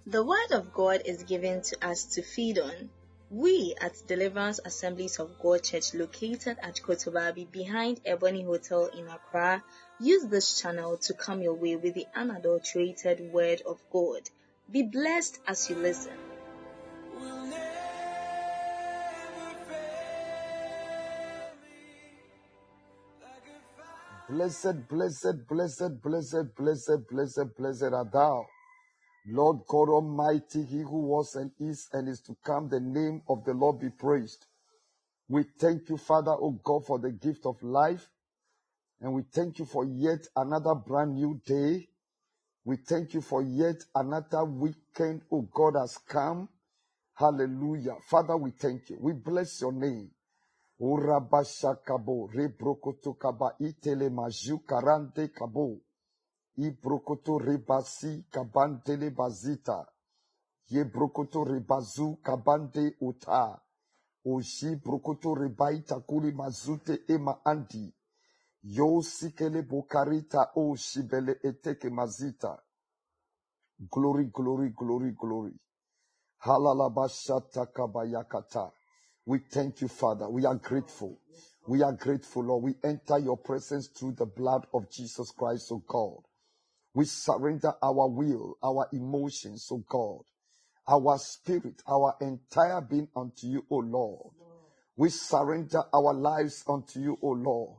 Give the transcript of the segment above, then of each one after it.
The Word of God is given to us to feed on. We at Deliverance Assemblies of God Church, located at Kotobabi behind Ebony Hotel in Accra, use this channel to come your way with the unadulterated Word of God. Be blessed as you listen. Blessed, blessed, blessed, blessed, blessed, blessed, blessed are thou, Lord God Almighty, He who was and is to come. The name of the Lord be praised. We thank you, Father, O God, for the gift of life. And we thank you for yet another brand new day. We thank you for yet another weekend, O God, has come. Hallelujah. Father, we thank you. We bless your name. Urabasha kabo, rebrokoto kaba itele maju karante kabo, ibrokoto rebasi kabantele bazita, yebrokoto rebazu kabante uta, oshi brokoto rebaita kuli mazute ema andi, yo sikele bokarita o shibele eteke mazita. Glory, glory, glory, glory. Halalabashata kabayakata. We thank you, Father. We are grateful. We are grateful, Lord. We enter your presence through the blood of Jesus Christ, O God. We surrender our will, our emotions, O God, our spirit, our entire being unto you, O Lord. We surrender our lives unto you, O Lord.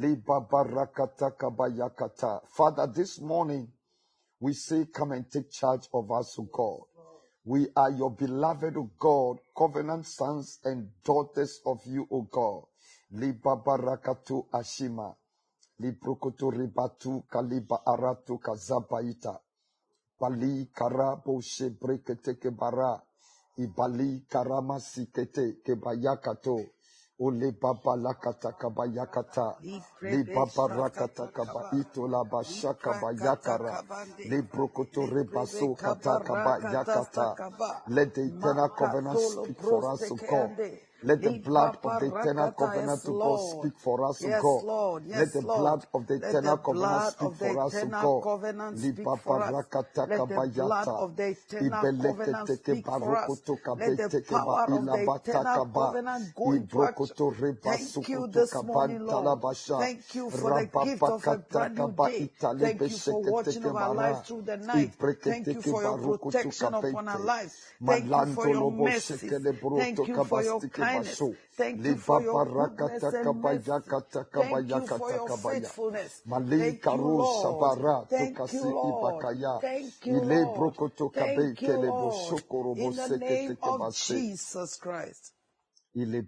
Father, this morning, we say, come and take charge of us, O God. We are your beloved, O God, covenant sons and daughters of you, O God. Liba barakatu ashima. Librokoto ribatu kaliba aratu kazabaita. Bali karabo shebrekete kebara. Ibali karama sikete kebayakato. Ole baba lakata kabayakata. Le baba rakata kabaito la bashaka bayakara. Le brokoto rebaso kata kabayakata. Let the eternal covenant speak for us, O God. Let the blood of the eternal covenant to God speak for us, O God. Let the blood of the eternal covenant speak for us, O God. Liba barakata kabayata. Ibelekete kebarokoto kabete keba ilabata kaba. Ibrokoto rebasukutu kabantala basha. Thank you for the gift of a brand new day. Thank you for watching over our lives through the night. Thank you for your protection upon our lives. Thank you for your mercy. Thank you for your kindness. Thank you for your goodness and mercy. Thank you for your faithfulness. Thank you, Lord. Thank you, Lord. Thank you, Lord. Thank you, Lord. In the name of Jesus Christ. We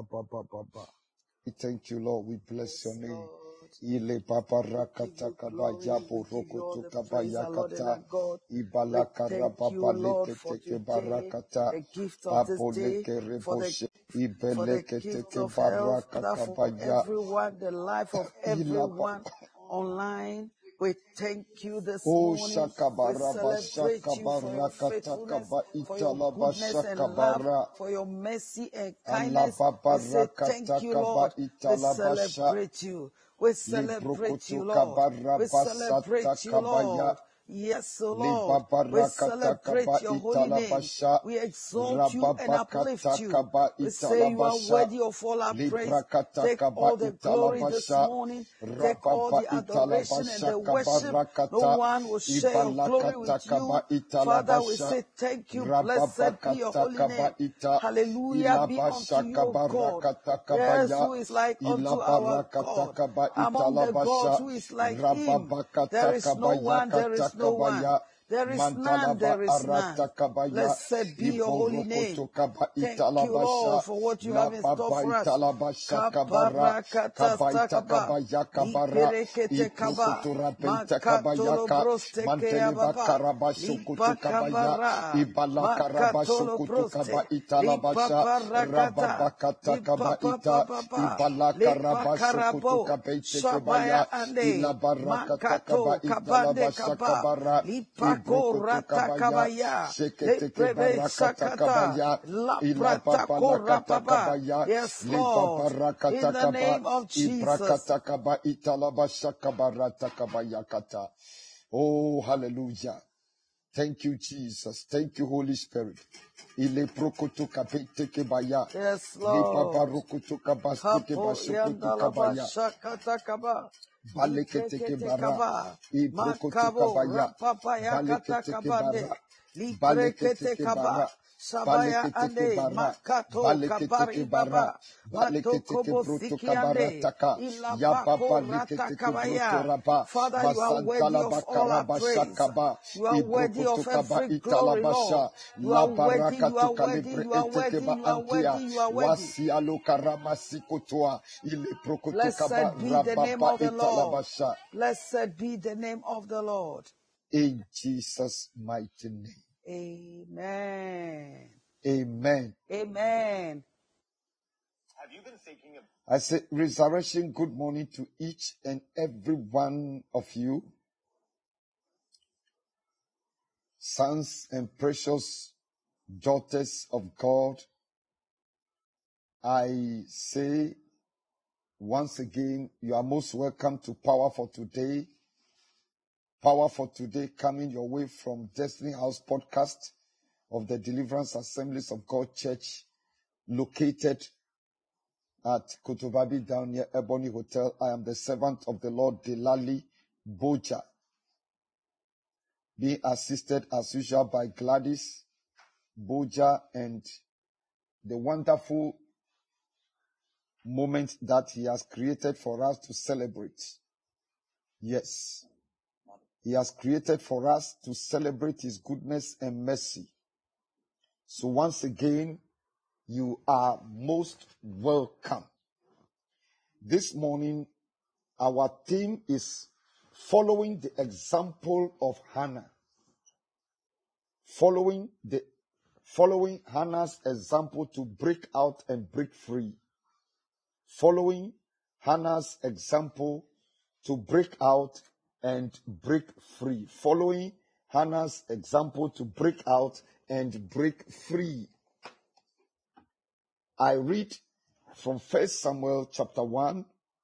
thank you, Lord. We bless your name. Ile papa rakata kabaya borokoto kabaya kata ibala karababa leke teke barakata aboleke reboshe ibeleke teke baraka kabaya everyone, the life of everyone online. We thank you this morning. We celebrate you for your faithfulness, for your goodness and love, for your mercy and kindness. We say thank you, Lord. We celebrate you. We celebrate you, Lord. We celebrate you, Lord. Yes, Lord. We celebrate your holy name. We exalt you and uplift you. We say you are worthy of all our praise. Take all the glory this morning. Take all the adoration and the worship. No one will share your glory with you. Father, we say thank you. Blessed be your holy name. Hallelujah be unto you, O God. Yes, who is like unto our God? Among the gods, who is like him? There is no one, there is no one. There is none, there is none. Blessed be your holy name. Thank you, Lord, for what you have in store for us. Korata kabaya, leprebe sakata, laprata korapapa. Yes, Lord, in the name of Jesus. Oh, hallelujah. Thank you, Jesus. Thank you, Holy Spirit. Ile prokoto kapete kebaya. Yes, Le baba Lord. rokoto kabastike Kapo bashokoto yandalaba kabaya. shakata kaba. Balekete Likrekete kebara. kaba. E brokoto Makabo kabaya. rapapa yakata Balekete kabande. kebara. Balekete Likrekete kebara. kaba. Sabaya Balekete ande kebara. makato Balekete kabari kebara. baba. Balekete Matoko kebroto bosiki ande. kabarataka. Ya baba Ilabako rata lekete kebroto kabaya. raba. Father, you are worthy Masantala of all our bakaraba praise. shakaba. You are E worthy brokoto of kaba every glory, Lord. italabasha. You are La worthy, baraka you to are worthy, calibre you are worthy, etekeba you are worthy, antia. you are worthy. Wasi alo karama sikotoa. Ile prokoto kaba Blessed be the name rababa of the Lord. italabasha. Blessed be the name of the Lord. In Jesus' mighty name. Amen. Amen. Amen. I say, resurrection, good morning to each and every one of you, sons and precious daughters of God. I say once again, you are most welcome to Power for Today. Power for Today coming your way from Destiny House Podcast of the Deliverance Assemblies of God Church, located at Kotobabi down near Ebony Hotel. I am the servant of the Lord, Delali Boja, being assisted as usual by Gladys Boja and the wonderful moment that he has created for us to celebrate. Yes, he has created for us to celebrate his goodness and mercy. So once again, you are most welcome. This morning, our theme is following the example of Hannah. Following Hannah's example to break out and break free. Following Hannah's example to break out and break free. Following Hannah's example to break out and break free. I read from 1 Samuel chapter 1.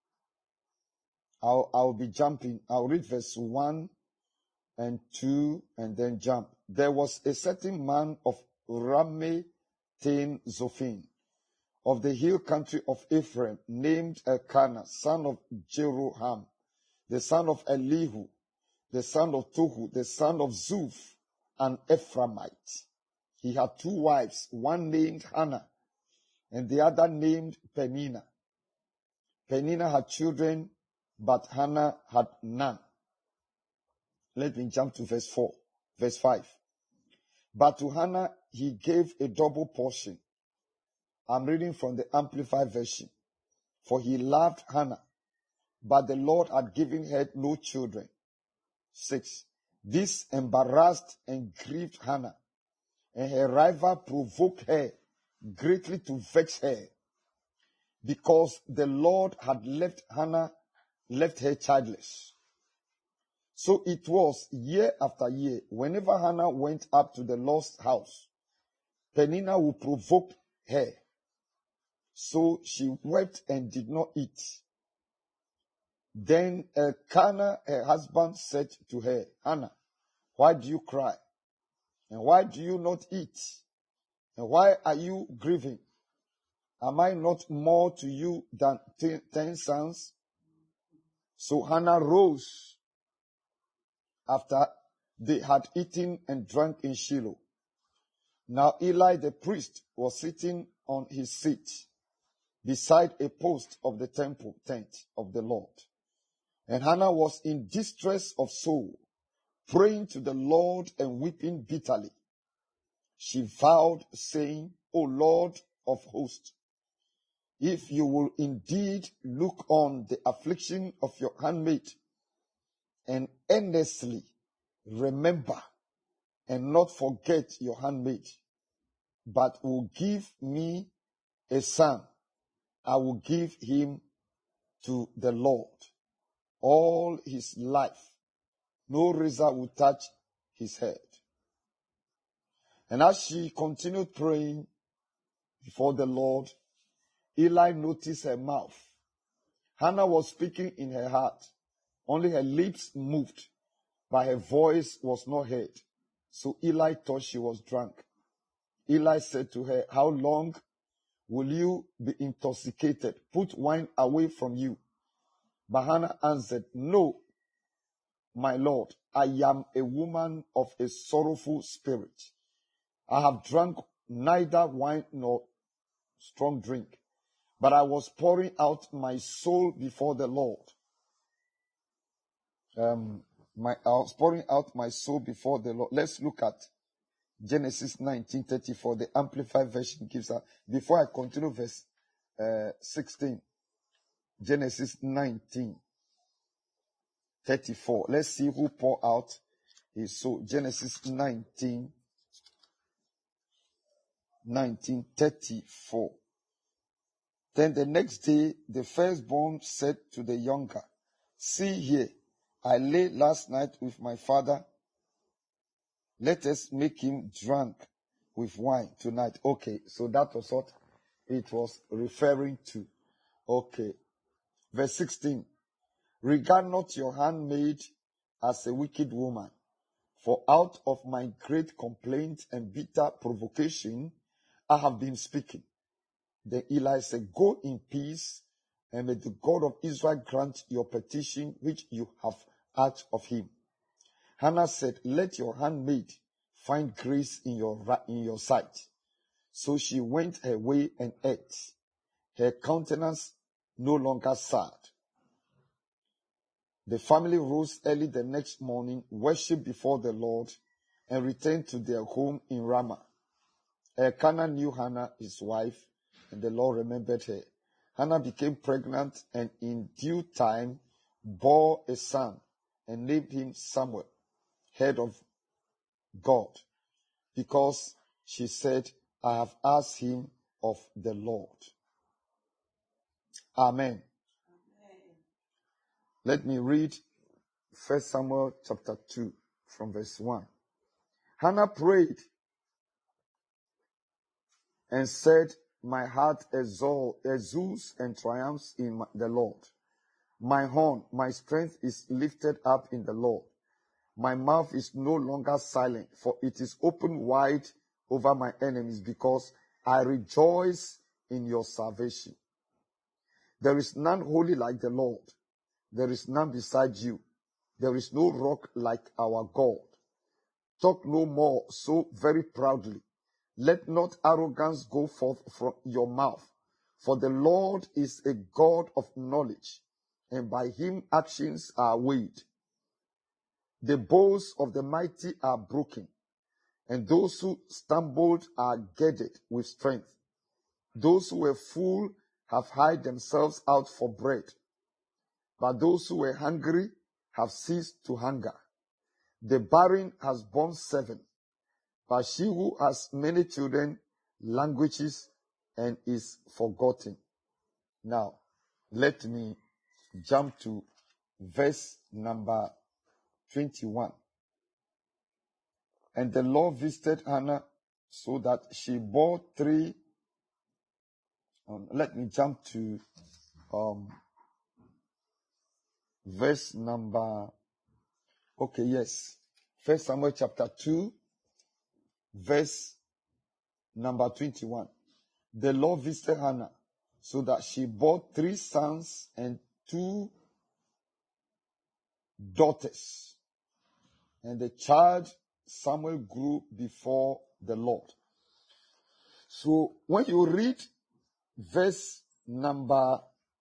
I'll be jumping. I'll read verse 1 and 2 and then jump. There was a certain man of Rametain Zophim, of the hill country of Ephraim, named Elkanah, son of Jeroham, the son of Elihu, the son of Tohu, the son of Zuph, an Ephraimite. He had two wives, one named Hannah, and the other named Peninnah. Peninnah had children, but Hannah had none. Let me jump to verse 5. But to Hannah he gave a double portion. I'm reading from the Amplified Version. For he loved Hannah, but the Lord had given her no children. 6. This embarrassed and grieved Hannah, and her rival provoked her greatly to vex her, because the Lord had left her childless. So it was year after year, whenever Hannah went up to the Lord's house, Peninnah would provoke her. So she wept and did not eat. Then Elkanah, her husband, said to her, Hannah, why do you cry? And why do you not eat? And why are you grieving? Am I not more to you than 10 sons? So Hannah rose after they had eaten and drank in Shiloh. Now Eli the priest was sitting on his seat beside a post of the temple tent of the Lord. And Hannah was in distress of soul, praying to the Lord and weeping bitterly. She vowed, saying, O Lord of hosts, if you will indeed look on the affliction of your handmaid, and earnestly remember and not forget your handmaid, but will give me a son, I will give him to the Lord all his life. No razor will touch his head. And as she continued praying before the Lord, Eli noticed her mouth. Hannah was speaking in her heart. Only her lips moved, but her voice was not heard. So Eli thought she was drunk. Eli said to her, how long will you be intoxicated? Put wine away from you. But Hannah answered, no, my Lord, I am a woman of a sorrowful spirit. I have drunk neither wine nor strong drink, but I was pouring out my soul before the Lord. I was pouring out my soul before the Lord. Let's look at Genesis 19:34. The Amplified Version gives us. Before I continue verse 16, Genesis 19:34. Let's see who poured out his soul. Genesis 19:34. Then the next day, the firstborn said to the younger, see here, I lay last night with my father. Let us make him drunk with wine tonight. Okay, so that was what it was referring to. Okay. Verse 16. Regard not your handmaid as a wicked woman, for out of my great complaint and bitter provocation I have been speaking. Then Eli said, go in peace, and may the God of Israel grant your petition which you have asked of him. Hannah said, let your handmaid find grace in your sight. So she went her way and ate, her countenance no longer sad. The family rose early the next morning, worshipped before the Lord, and returned to their home in Ramah. Elkanah knew Hannah, his wife, and the Lord remembered her. Hannah became pregnant and in due time bore a son and named him Samuel, head of God, because she said, I have asked him of the Lord. Amen. Let me read 1 Samuel chapter 2 from verse 1. Hannah prayed and said, my heart exults and triumphs in the Lord. My horn, my strength is lifted up in the Lord. My mouth is no longer silent, for it is open wide over my enemies, because I rejoice in your salvation. There is none holy like the Lord. There is none beside you. There is no rock like our God. Talk no more so very proudly. Let not arrogance go forth from your mouth. For the Lord is a God of knowledge, and by him actions are weighed. The bows of the mighty are broken, and those who stumbled are girded with strength. Those who were full have hired themselves out for bread, but those who were hungry have ceased to hunger. The barren has borne 7, but she who has many children languishes and is forgotten. Now, let me jump to verse number 21. And the Lord visited Hannah so that she bore 3. Let me jump to verse number. Okay, yes. 1 Samuel chapter 2, verse number 21. The Lord visited Hannah so that she bore 3 sons and 2 daughters. And the child Samuel grew before the Lord. So when you read verse number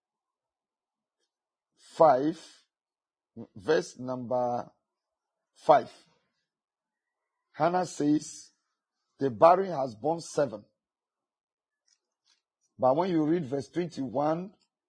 5, Hannah says, the barren has borne 7. But when you read verse 21,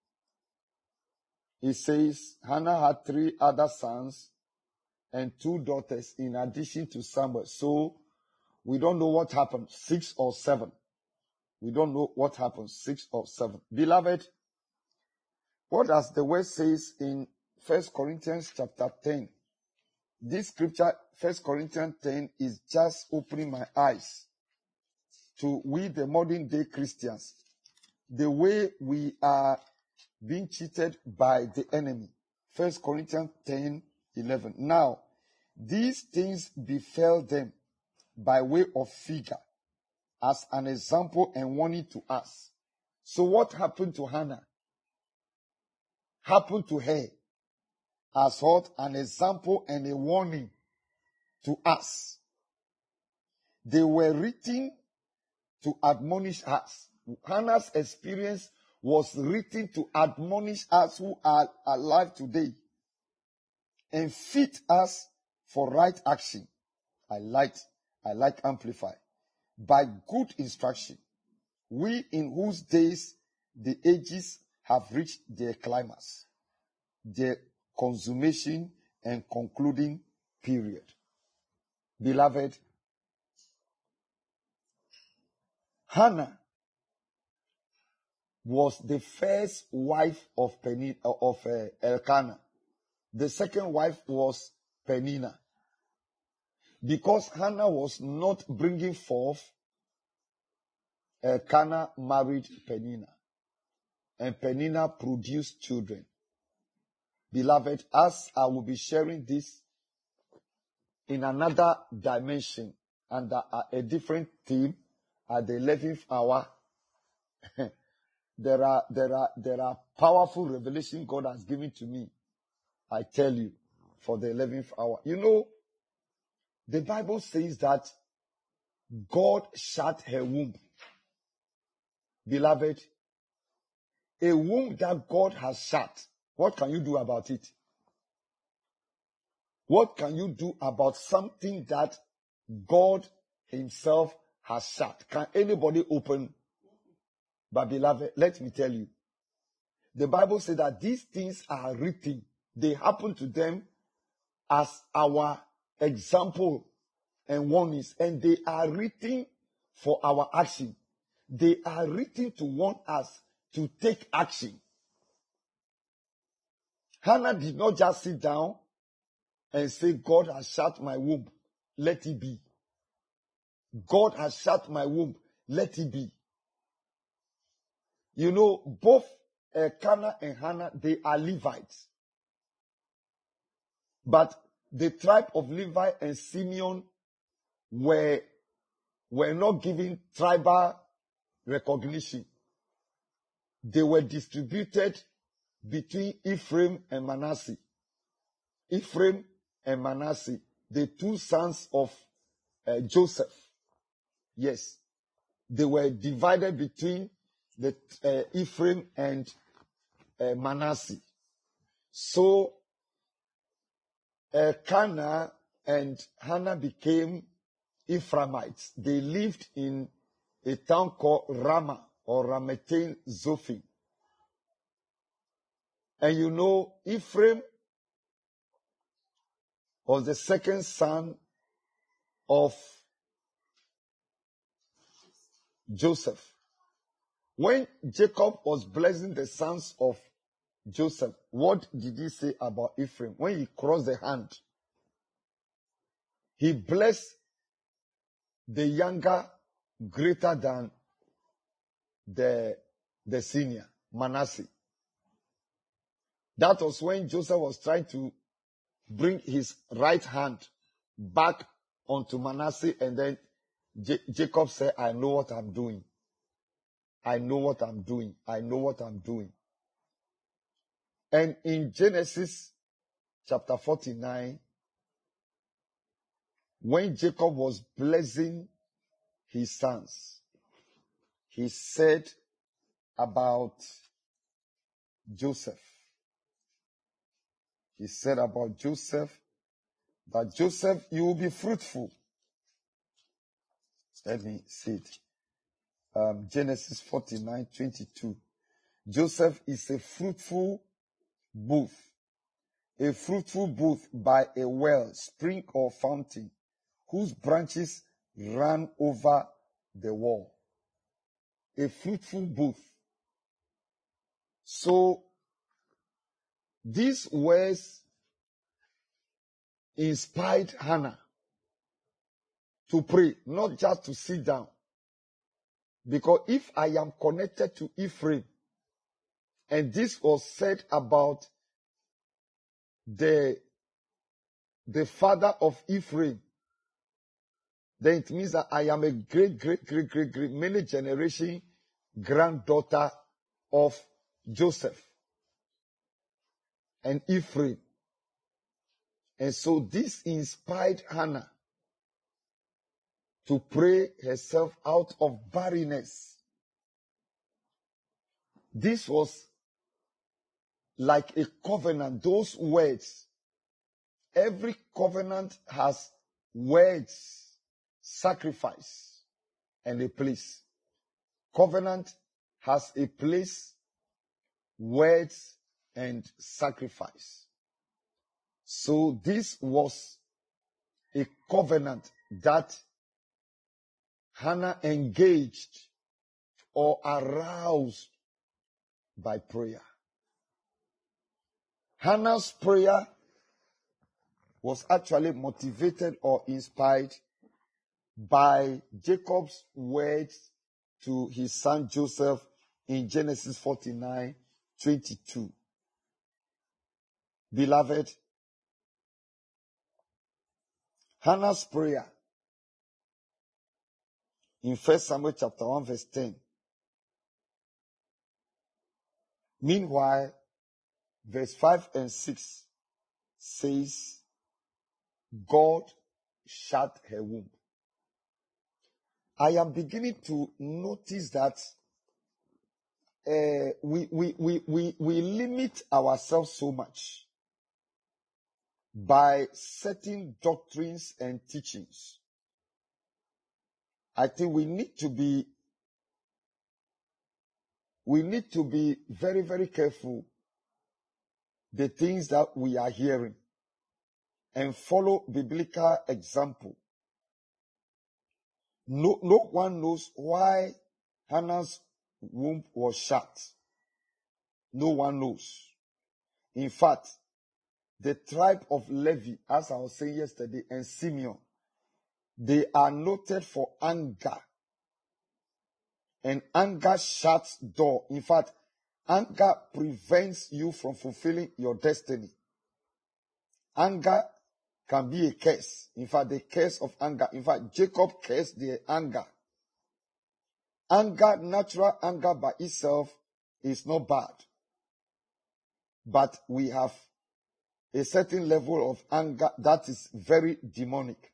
it says, Hannah had 3 other sons and 2 daughters in addition to Samuel. So we don't know what happened, 6 or 7. We don't know what happened, 6 or 7. Beloved, what does the word says in 1 Corinthians chapter 10? This scripture, 1 Corinthians 10, is just opening my eyes to we, the modern day Christians, the way we are being cheated by the enemy. 1 Corinthians 10:11. Now, these things befell them by way of figure, as an example and warning to us. So what happened to Hannah? Happened to her as what? An example and a warning to us. They were written to admonish us. Hannah's experience was written to admonish us who are alive today and fit us for right action. I like Amplify. By good instruction, we in whose days the ages have reached their climax, their consummation and concluding period. Beloved, Hannah was the first wife of Elkanah. The second wife was Peninnah. Because Hannah was not bringing forth, Elkanah married Peninnah. And Peninnah produced children. Beloved, as I will be sharing this in another dimension under a different theme at the 11th hour, there are powerful revelation God has given to me. I tell you, for the 11th hour. You know, the Bible says that God shut her womb. Beloved, a womb that God has shut, what can you do about it? What can you do about something that God himself has shut? Can anybody open? But beloved, let me tell you, the Bible says that these things are written. They happen to them as our example and warnings, and they are written for our action. They are written to warn us to take action. Hannah did not just sit down and say, God has shut my womb, let it be. God has shut my womb, let it be. You know, both Elkanah and Hannah, they are Levites. But the tribe of Levi and Simeon were not given tribal recognition. They were distributed between Ephraim and Manasseh. Ephraim and Manasseh, the two sons of Joseph. Yes, they were divided between the Ephraim and Manasseh. So Elkanah and Hannah became Ephraimites. They lived in a town called Ramah or Ramathaim Zophim. And you know, Ephraim was the second son of Joseph. When Jacob was blessing the sons of Joseph, what did he say about Ephraim? When he crossed the hand, he blessed the younger greater than the senior, Manasseh. That was when Joseph was trying to bring his right hand back onto Manasseh, and then Jacob said, I know what I'm doing. I know what I'm doing. I know what I'm doing. And in Genesis chapter 49, when Jacob was blessing his sons, he said about Joseph. He said about Joseph that Joseph, you will be fruitful. Let me see it. Genesis 49:22. Joseph is a fruitful booth by a well, spring or fountain, whose branches ran over the wall. A fruitful booth. So, these words inspired Hannah to pray, not just to sit down. Because if I am connected to Ephraim, and this was said about the father of Ephraim, then it means that I am a great, many generation granddaughter of Joseph and Ephraim. And so this inspired Hannah to pray herself out of barrenness. This was like a covenant. Those words, every covenant has words, sacrifice, and a place. Covenant has a place, words, and sacrifice. So this was a covenant that Hannah engaged or aroused by prayer. Hannah's prayer was actually motivated or inspired by Jacob's words to his son Joseph in Genesis 49:22. Beloved, Hannah's prayer in 1 Samuel chapter 1 verse 10. Meanwhile, verse 5 and 6 says, God shut her womb. I am beginning to notice that we limit ourselves so much by certain doctrines and teachings. I think we need to be very, very careful the things that we are hearing and follow biblical example. No one knows why Hannah's womb was shut. No one knows. In fact, the tribe of Levi, as I was saying yesterday, and Simeon, they are noted for anger. And anger shuts door. In fact, anger prevents you from fulfilling your destiny. Anger can be a curse. In fact, the curse of anger. In fact, Jacob cursed the anger. Anger, natural anger by itself is not bad. But we have a certain level of anger that is very demonic.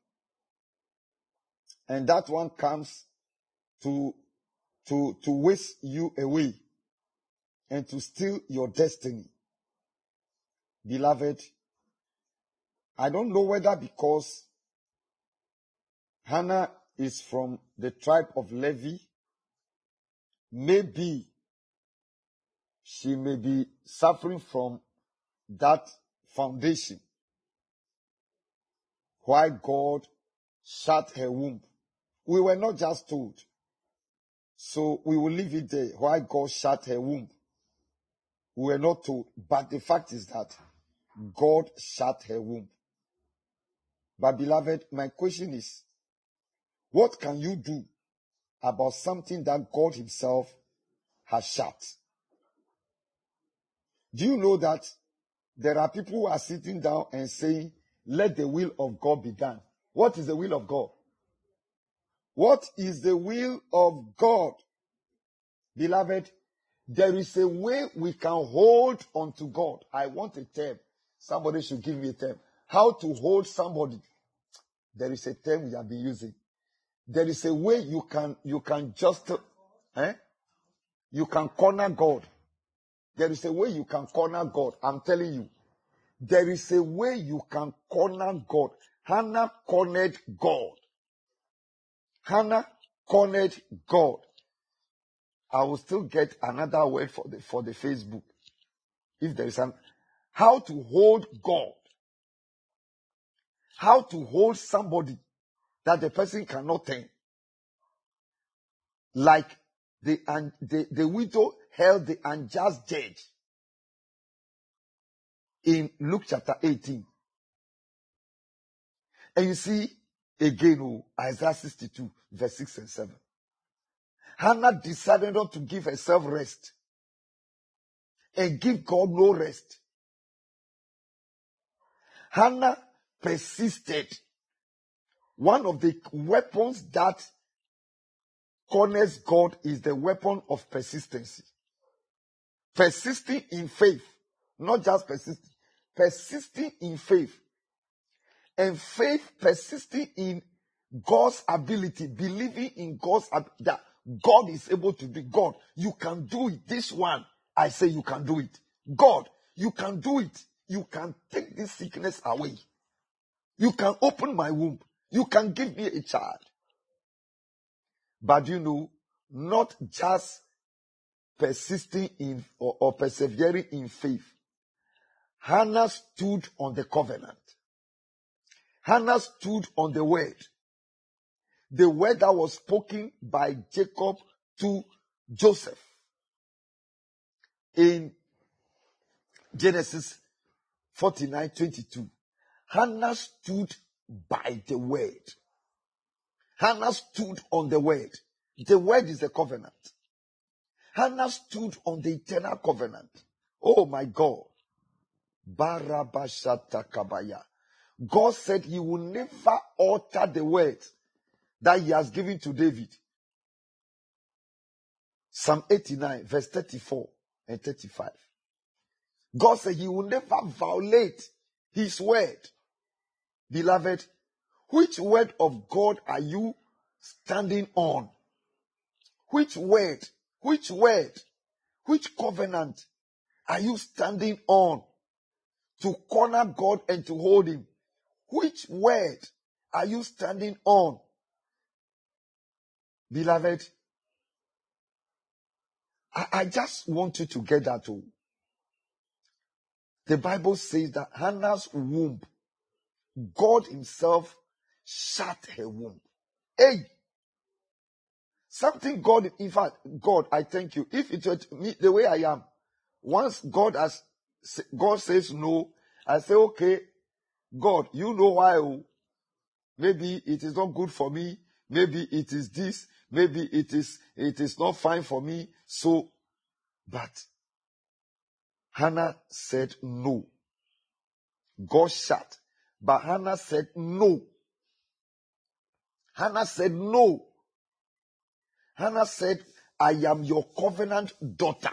And that one comes to whisk you away and to steal your destiny. Beloved, I don't know whether because Hannah is from the tribe of Levi, maybe she may be suffering from that foundation. Why God shut her womb. We were not just told. So we will leave it there. Why God shut her womb. We were not told. But the fact is that God shut her womb. But beloved, my question is, what can you do about something that God himself has shut? Do you know that there are people who are sitting down and saying, let the will of God be done? What is the will of God? What is the will of God? Beloved, there is a way we can hold on to God. I want a term. Somebody should give me a term. How to hold somebody. There is a term we have been using. There is a way you can just, you can corner God. There is a way you can corner God. I'm telling you. There is a way you can corner God. Hannah cornered God. Hannah cornered God. I will still get another word for the Facebook. If there is how to hold God. How to hold somebody that the person cannot turn. Like the widow held the unjust judge in Luke chapter 18. And you see again Isaiah 62 verse 6 and 7. Hannah decided not to give herself rest and give God no rest. Hannah persisted One of the weapons that corners God is the weapon of persistency. Persisting in faith, not just persisting, persisting in faith. And faith persisting in God's ability, believing in God's that God is able to do. God, you can do it. This one, I say you can do it. God, you can do it. You can take this sickness away. You can open my womb. You can give me a child. But not just persisting in or persevering in faith. Hannah stood on the covenant. Hannah stood on the word. The word that was spoken by Jacob to Joseph in Genesis 49:22. Hannah stood by the word. Hannah stood on the word. The word is the covenant. Hannah stood on the eternal covenant. Oh my God. Barabashatakabaya. God said he will never alter the word that he has given to David. Psalm 89, verse 34 and 35. God said he will never violate his word. Beloved, which word of God are you standing on? Which word, which covenant are you standing on to corner God and to hold him? Which word are you standing on? Beloved, I just want you to get that too. The Bible says that Hannah's womb, God himself shut her womb. Hey! Something God, in fact, God, I thank you. If it were me, the way I am, once God says no, I say, okay, God, you know why. Maybe it is not good for me. Maybe it is this. Maybe it is not fine for me. So, but Hannah said no. God shut. But Hannah said no. Hannah said no. Hannah said, I am your covenant daughter.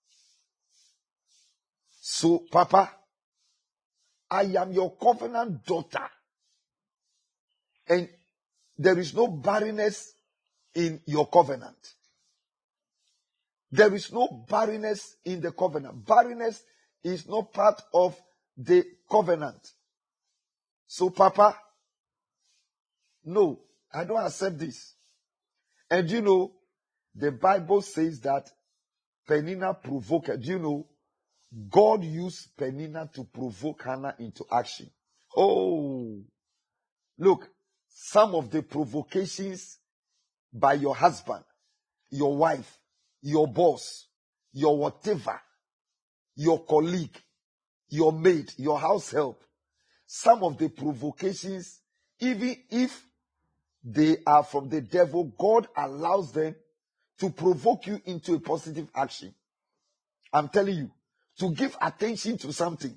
So, Papa, I am your covenant daughter. And there is no barrenness in your covenant. There is no barrenness in the covenant. Barrenness is not part of the covenant. So, Papa, no, I don't accept this. And the Bible says that Peninnah provoked her. God used Peninnah to provoke Hannah into action. Oh, look, some of the provocations by your husband, your wife, your boss, your whatever, your colleague, your maid, your house help, some of the provocations, even if they are from the devil, God allows them to provoke you into a positive action. I'm telling you, to give attention to something.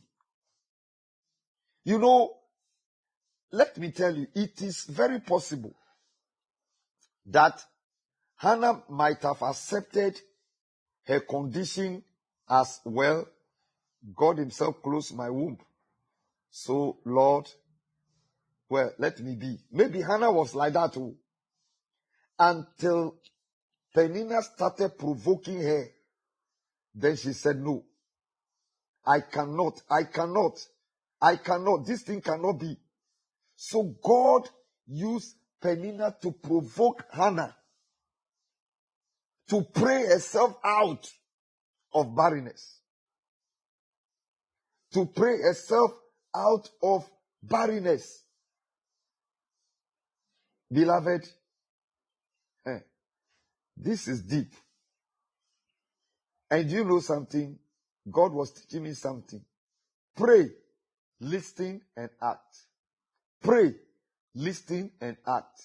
Let me tell you, it is very possible that Hannah might have accepted her condition as well. God himself closed my womb. So, Lord, let me be. Maybe Hannah was like that too. Until Peninnah started provoking her. Then she said, no, I cannot. This thing cannot be. So God used Peninnah to provoke Hannah to pray herself out of barrenness. To pray herself out of barrenness. Beloved, this is deep. And you know something? God was teaching me something. Pray, listen, and act. Pray, listen, and act.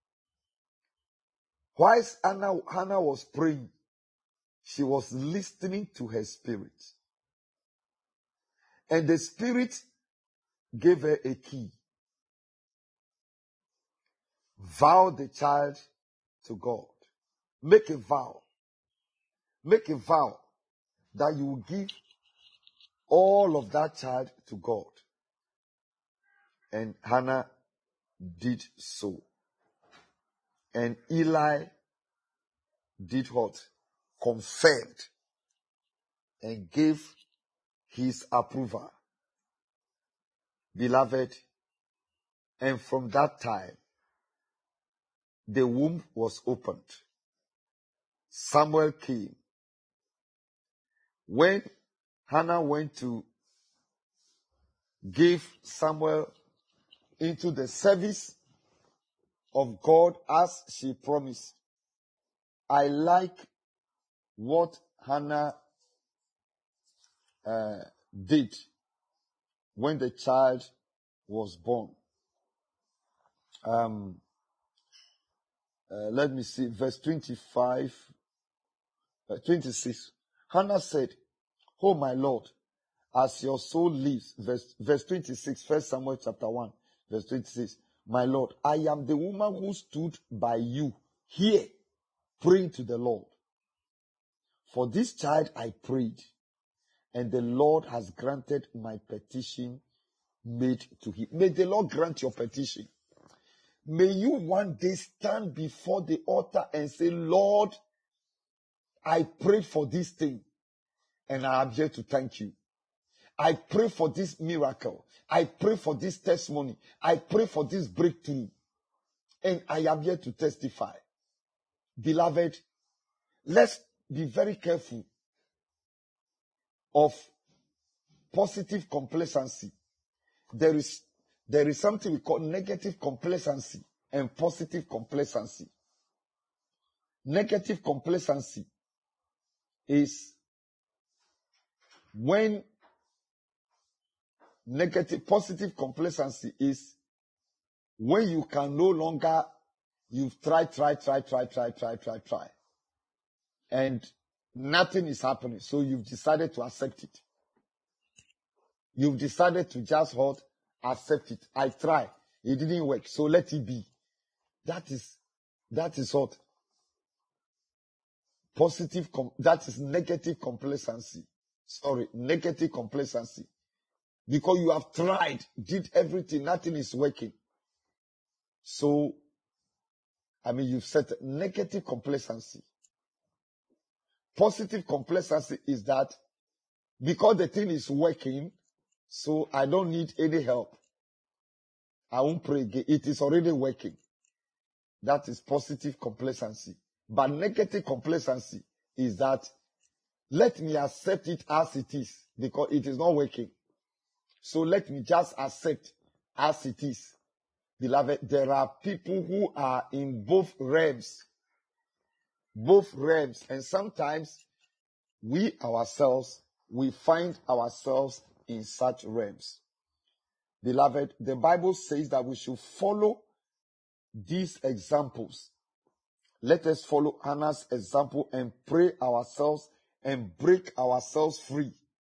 Whilst Hannah was praying, she was listening to her spirit. And the spirit gave her a key. vow the child to God. Make a vow. Make a vow that you will give all of that child to God. And Hannah did so. And Eli did what? Confirmed and gave his approval. Beloved, and from that time, the womb was opened. Samuel came. When Hannah went to give Samuel into the service of God as she promised, I like what Hannah did when the child was born. Let me see, verse 26. Hannah said, "Oh my Lord, as your soul lives," verse 26, 1 Samuel chapter 1, verse 26. "My Lord, I am the woman who stood by you here praying to the Lord. For this child I prayed, and the Lord has granted my petition made to him." May the Lord grant your petition. May you one day stand before the altar and say, "Lord, I prayed for this thing, and I am here to thank you. I pray for this miracle. I pray for this testimony. I pray for this breakthrough, and I am here to testify." Beloved, let's be very careful of positive complacency. There is something we call negative complacency and positive complacency. Negative complacency is when positive complacency is when you can no longer, you've tried, and nothing is happening. So you've decided to accept it. You've decided to just accept it. I try. It didn't work. So let it be. That is what? That is negative complacency. Negative complacency. Because you have tried, did everything, nothing is working. So, you've set negative complacency. Positive complacency is that because the thing is working, so I don't need any help. I won't pray again. It is already working. That is positive complacency. But negative complacency is that let me accept it as it is because it is not working. So let me just accept as it is. Beloved, there are people who are in both realms. And sometimes we find ourselves in such realms. Beloved, the Bible says that we should follow these examples. Let us follow Hannah's example and pray ourselves and break ourselves free.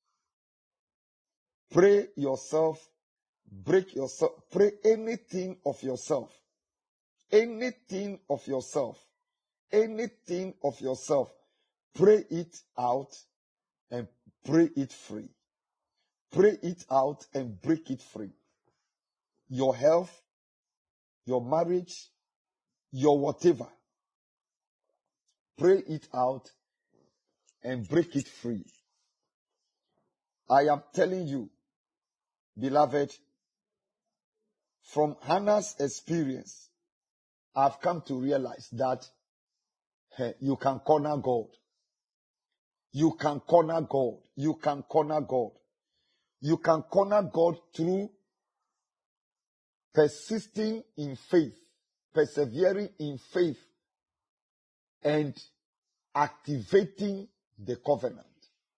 Pray yourself, break yourself, pray anything of yourself. Anything of yourself. Anything of yourself. Pray it out and pray it free. Pray it out and break it free. Your health, your marriage, your whatever. Pray it out and break it free. I am telling you, beloved, from Hannah's experience, I've come to realize that you can corner God. You can corner God. You can corner God. You can corner God through persisting in faith, persevering in faith, and activating the covenant.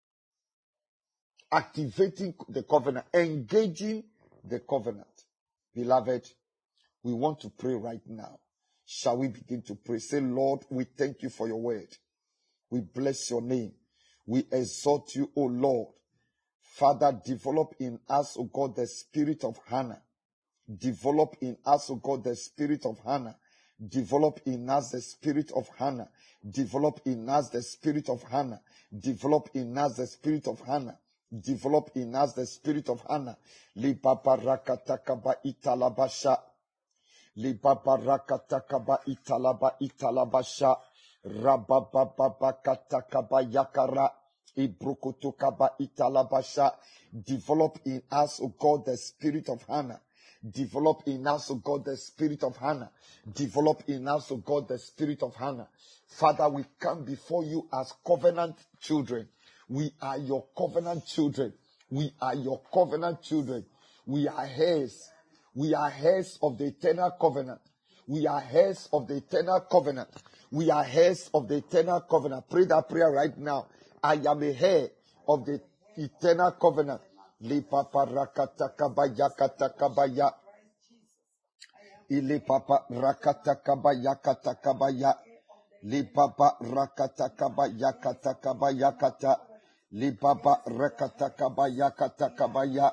Activating the covenant, engaging the covenant. Beloved, we want to pray right now. Shall we begin to pray? Say, "Lord, we thank you for your word. We bless your name. We exalt you, O Lord. Father, develop in us, O God, the spirit of Hannah. Develop in us, O God, the spirit of Hannah. Develop in us the spirit of Hannah. Develop in us the spirit of Hannah. Develop in us the spirit of Hannah. Develop in us the spirit of Hannah. Libabarakataka italabasha. Libabarakataka italaba italabasha. Rabababakataka yakara. Ibrukutukaba italabasha. Develop in us, O God, the spirit of Hannah. Develop in us, O God, the spirit of Hannah. Develop in us, O God, the spirit of Hannah. Father, we come before you as covenant children. We are your covenant children. We are your covenant children. We are heirs. We are heirs of the eternal covenant. We are heirs of the eternal covenant. We are heirs of the eternal covenant. Pray that prayer right now. I am a heir of the eternal covenant. Lipapa rakatakabaya katakabaya. Ilipapa rakatakabaya katakabaya. Lipapa rakatakabaya katakabaya kata. Lipapa rakatakabaya katakabaya.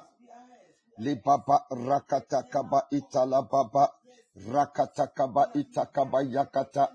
Lipapa rakatakaba italababa. Rakatakaba itakabaya kata.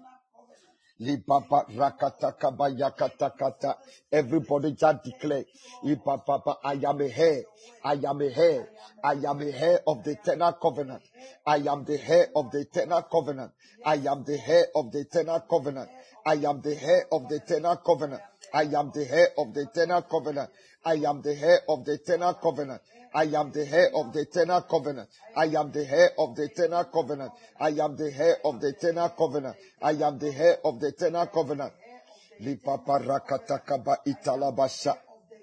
Libaba rakatakaba yakatakata. Everybody just declare, Libaba, I am a heir. I am a heir. I am a heir of the eternal covenant. I am the heir of the eternal covenant. I am the heir of the eternal covenant. I am the heir of the eternal covenant. I am the heir of the eternal covenant. I am the heir of the eternal covenant. I am the heir of the eternal covenant. I am the heir of the eternal covenant. I am the heir of the eternal covenant. I am the heir of the eternal covenant. Lipapa rakatakaba italabasha.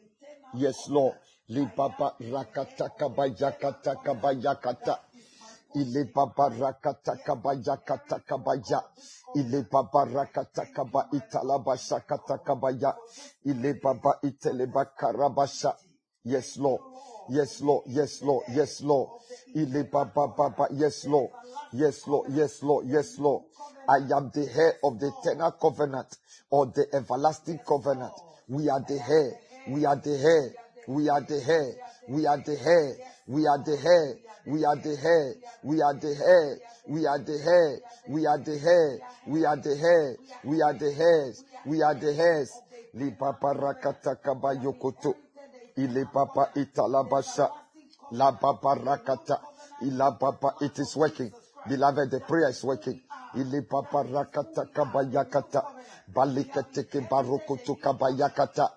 Yes, Lord. Lipapa rakatakaba yakatakaba yakata. Ile baba rakatakaba yakatakaba ya. Ile baba rakatakaba italabasha katakaba ya. Ile baba iteleba karabasha. Yes, Lord. Yes, Lord. Yes, Lord. Yes, Lord. Ile baba baba. Yes, Lord. Yes, Lord. Yes, Lord. Yes, Lord. I am the heir of the eternal covenant or the everlasting covenant. We are the heir. We are the heir. We are the heir. We are the heir. We are the heir. We are the heir. We are the heir. We are the heir. We are the heir. We are the heir. We are the heirs. We are the heirs. Li papa rakata kabayokoto. Ile papa italabasha. La papa rakata. Ila papa, it is working. Beloved, the prayer is working. Ile papa rakata kabayakata. Balikateke barokoto kabayakata.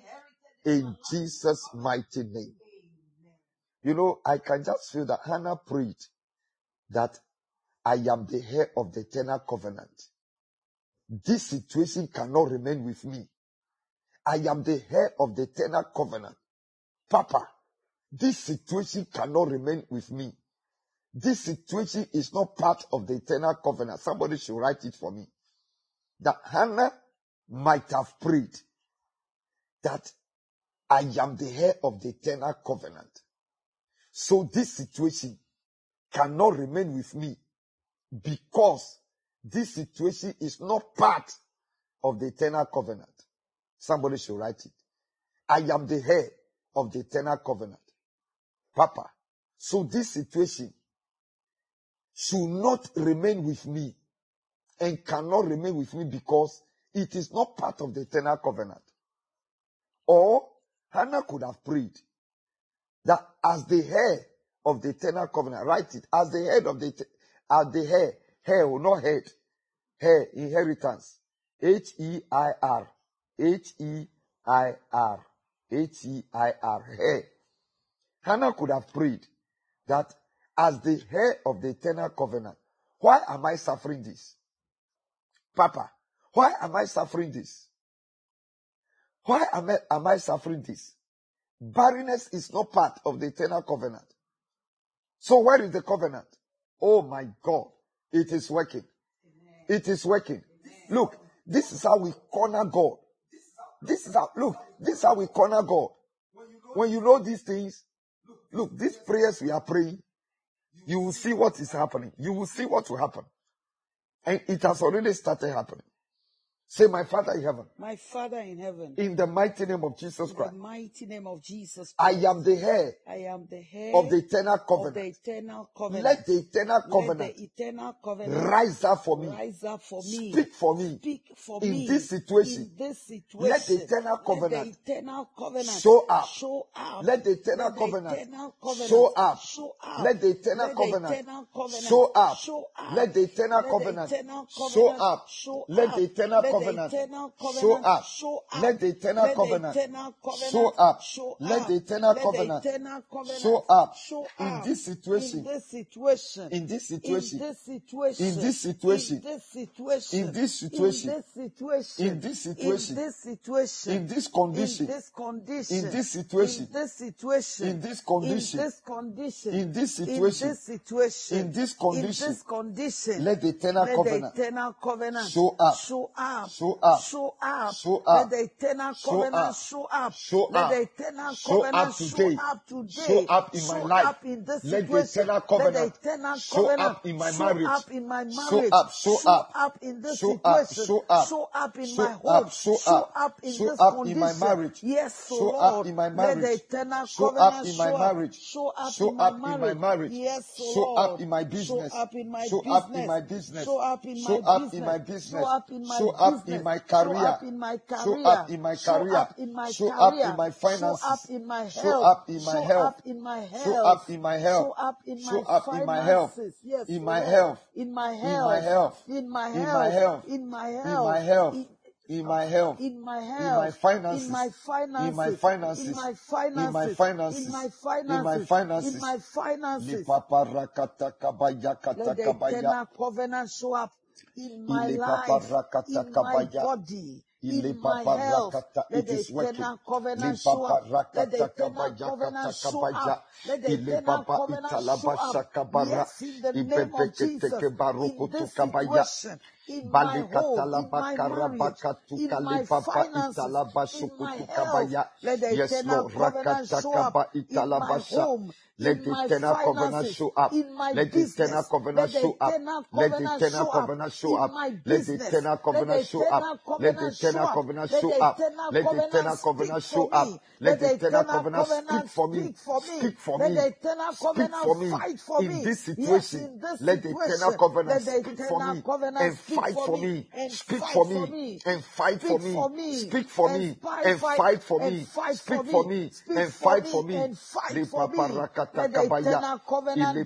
In Jesus' mighty name. You know, I can just feel that Hannah prayed that I am the heir of the eternal covenant. This situation cannot remain with me. I am the heir of the eternal covenant. Papa, this situation cannot remain with me. This situation is not part of the eternal covenant. Somebody should write it for me. That Hannah might have prayed that I am the heir of the eternal covenant. So this situation cannot remain with me because this situation is not part of the eternal covenant. Somebody should write it. I am the heir of the eternal covenant. Papa, so this situation should not remain with me and cannot remain with me because it is not part of the eternal covenant. Or Hannah could have prayed that as the heir of the eternal covenant, write it, as the head of the heir, not head, heir, inheritance, H-E-I-R, H-E-I-R, H-E-I-R, heir. Hannah could have prayed that as the heir of the eternal covenant, why am I suffering this? Papa, why am I suffering this? Why am I suffering this? Barrenness is not part of the eternal covenant. So where is the covenant? Oh my God, it is working. It is working. Look, this is how we corner God. This is how we corner God. When you know these things, look, these prayers we are praying, you will see what is happening. You will see what will happen. And it has already started happening. Say, my Father in heaven. My Father in heaven. In the mighty name of Jesus Christ. In the mighty name of Jesus I Christ. am the heir. I am the heir Of the eternal covenant. Of the eternal covenant. Let the eternal covenant. Let the eternal covenant rise up for me. Rise up for me. Speak for me. Speak for in me. This situation. In this situation. Let the eternal covenant. Let the eternal covenant show up. Show up. Let the eternal Let covenant. The eternal covenant show up. Show up. Let the eternal Let covenant. The eternal covenant show up. Show up. Let the eternal Let covenant. The eternal show covenant up. Show Let up. the eternal Let covenant. The eternal covenant show up. Show up. Let the eternal Let covenant. The eternal covenant show up. Show Let up. the eternal Let covenant. The eternal covenant show up. Show in up. this situation. In this situation. In this situation. In this situation. In this situation. In this situation. In this situation. In this situation. In this situation. In this situation. In this condition. In this condition. In this situation. In this situation. In this condition. In this condition. In this situation. In this situation. In this condition. In this condition. Let the eternal covenant. Let the eternal covenant show up. Show up. Show up. Show up. Show up. Let the eternal covenant show show up. Show Let up. the eternal show covenant up today. show up today. Show up in my life. Show up in this Let situation. the eternal covenant. Let the eternal show covenant up in my show marriage. up in my Show marriage. up. Show up in this show situation. Up. Show up. Show up in show my home. Show up in show this up condition. In my marriage. Yes, so show Lord. Up in my marriage. Let the eternal show covenant up in my marriage. Show up show in my up in my marriage. Yes, so show Lord. Up in my business. Show up in my show business. Up in my business. Show up in show my up business. in my business. Show up in my show business. Up in my career. Show up in my career. Show up in my career. Show up in my show career. Up in my finances. Show up in my health. Show up in my Show health. up in my health. Show up in my health. Show up in Show my up in my health. finances. Yes, in my Lord. health. In my In my health. health. In my In my health. health. In my health. In my health. In In my health. in my health, in my finances, in my finances, in my finances, in my finances, in my finances, in my in my finances, finances, in my finances. Let Let the eternal covenant show up in my life, in my body, in my health. Let the eternal covenant show up. Let the eternal covenant show up. Let the eternal covenant show up. Yes, in the name of Jesus, in this situation, in my home, in my marriage, in my finances, in my health. Let the eternal covenant show up in my home, let the eternal covenant show up. Let the eternal covenant show up. Let the eternal covenant show up. Let the eternal covenant show up. Let the eternal covenant show up. Let the eternal covenant show up. Let the eternal covenant speak for me. Speak for me. Speak for me. In this situation, let the eternal covenant speak for me and fight for me. Speak for me and fight for me. Speak for me and fight for me. Speak for me and fight for me. Let the eternal covenant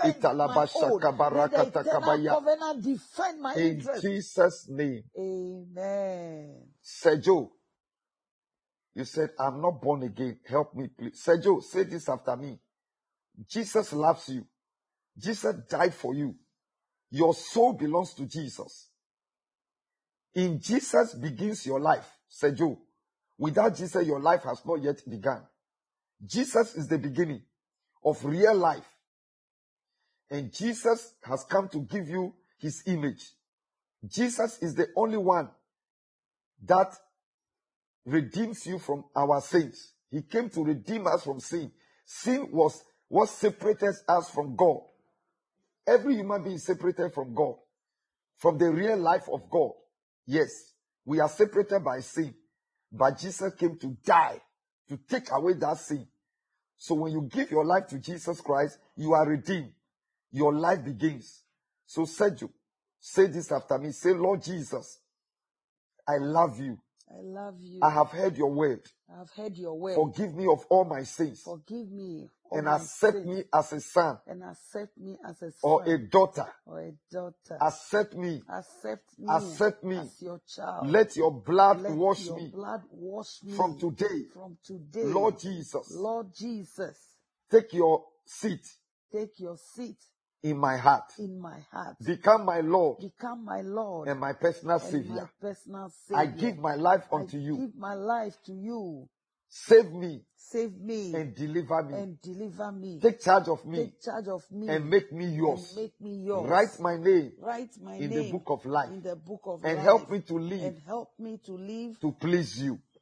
defend my interest. In Jesus' name. Amen. Sergio, you said, I'm not born again. Help me, please. Sergio, say this after me. Jesus loves you. Jesus died for you. Your soul belongs to Jesus. In Jesus begins your life. Sergio, without Jesus, your life has not yet begun. Jesus is the beginning of real life. And Jesus has come to give you his image. Jesus is the only one that redeems you from our sins. He came to redeem us from sin. Sin was what separated us from God. Every human being is separated from God, from the real life of God. Yes, we are separated by sin. But Jesus came to die, to take away that sin. So when you give your life to Jesus Christ, you are redeemed. Your life begins. So Sergio, say this after me. Say, Lord Jesus, I love you. I love you. I have heard your word. I have heard your word. Forgive me of all my sins. Forgive me. And accept me as a son. And accept me as a son. Or a daughter. Or a daughter. Accept me. Accept me. Accept me. As your child. Let your blood wash me. me. Blood wash me. From today. From today. Lord Jesus. Lord Jesus. Take your seat. Take your seat. In my heart. In my heart. Become my Lord. Become my Lord. And my personal Savior. My personal Savior. I give my life unto you. Give my life to you. Save me. Save me. And deliver me. And deliver me. Take charge of me. Take charge of me. And make me yours. And make me yours. Write my name. Write my in name. the book of life. In the book of and life. Help me to live. And help me to live. To please you.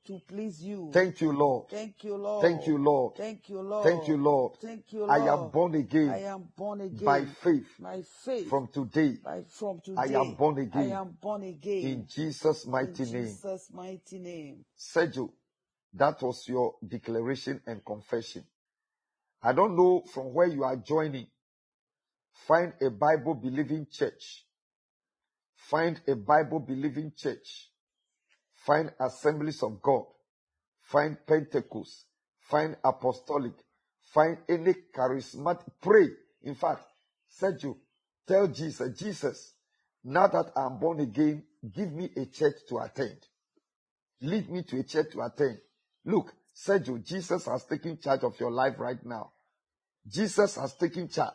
to please you. Thank you, Lord. Thank you, Lord. Thank you, Lord. Thank you, Lord. Thank you, Lord. Thank you, Lord. I am born again. I am born again. By faith. By faith. From today. From today. I am born again. I am born again. In Jesus' mighty name. In Jesus' mighty name. Sergio, that was your declaration and confession. I don't know from where you are joining. Find a Bible-believing church. Find a Bible-believing church. Find Assemblies of God. Find Pentecost. Find Apostolic. Find any charismatic. Pray. In fact, Sergio, tell Jesus, Jesus, now that I'm born again, give me a church to attend. Lead me to a church to attend. Look, Sergio, Jesus has taken charge of your life right now. Jesus has taken charge.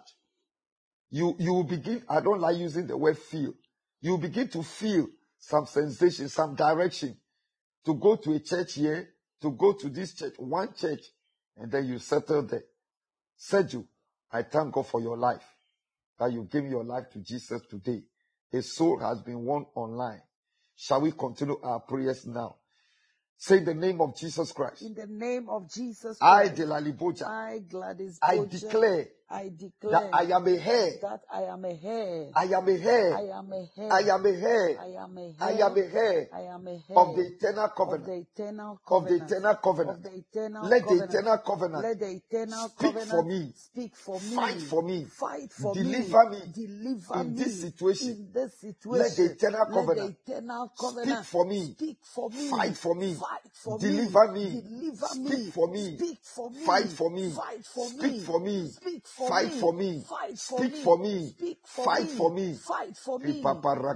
You will begin, I don't like using the word feel. You begin to feel some sensation, some direction to go to a church here, to go to this church, one church, and then you settle there. Sergio, I thank God for your life, that you gave your life to Jesus today. A soul has been won online. Shall we continue our prayers now? Say the name of Jesus Christ. In the name of Jesus Christ. I, Delali Boja. I, Gladys I Boja. declare that I am a heir. That I am a heir. I am a heir. I am a heir. I am a heir. I am a heir. I am a heir. I am a heir of the eternal covenant. Of the eternal Of covenant. the eternal covenant. Of the eternal Let covenant. the eternal covenant. Let the eternal speak covenant for me. Speak for me. Fight for me. Fight for Deliver me. me. Deliver in me. this situation. In this situation. Let the eternal covenant. Let the eternal covenant speak for me. Speak for me. Fight for me. Fight for Deliver me. me. Deliver speak me. for me. Speak for me. Fight for me. Fight for speak me. for me. Speak for Fight me. for me. Fight for speak me. for me. Speak for Fight me. for me. Fight for me. Yes,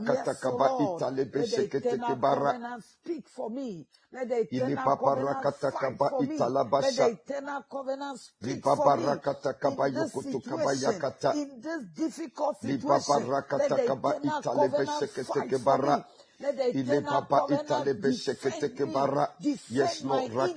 Lord. Let the eternal covenant speak for me. Let the eternal covenant fight for me. Let the eternal covenant speak for me. In this situation, in this difficult situation, let the eternal covenant fight for me. Let the eternal covenant defend me. Yes, Lord. Defend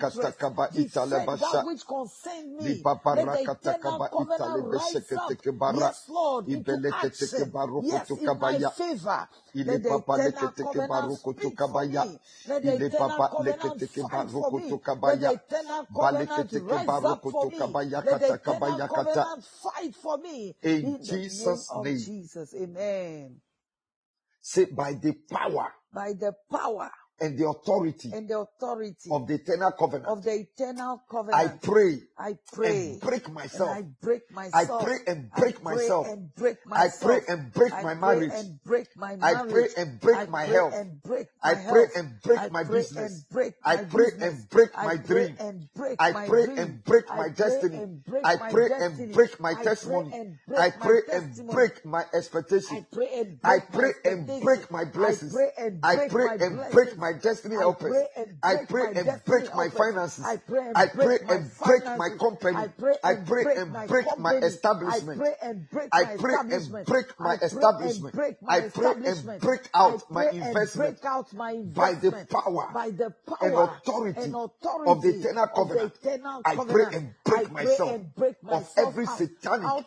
that which concerns me. Let the eternal covenant rise up. Yes, Lord, into action. Yes, in my favor. Let the eternal covenant speak for me. Let the eternal covenant fight for me. Let the eternal covenant rise up for me. Let the eternal covenant fight for me. In Jesus' name. Jesus. Amen. Say, by the power. By the power. And the authority. And the authority. Of the eternal covenant. Of the eternal covenant. I pray. I pray. And break myself. And I break myself. I pray and break myself. And break myself. I pray and break my marriage. And break my marriage. I pray and break my health. And break I pray and break my business. I pray and break my dream. I pray and break my destiny. I pray and break my testimony. I pray and break my expectation. I pray and break my blessings. I pray and break my destiny helpers. I pray and break my finances. I pray and break my company. I pray and break my establishment. I pray and break my establishment. I pray and break out my investment by the power and authority of the eternal covenant. I pray and break myself of every satanic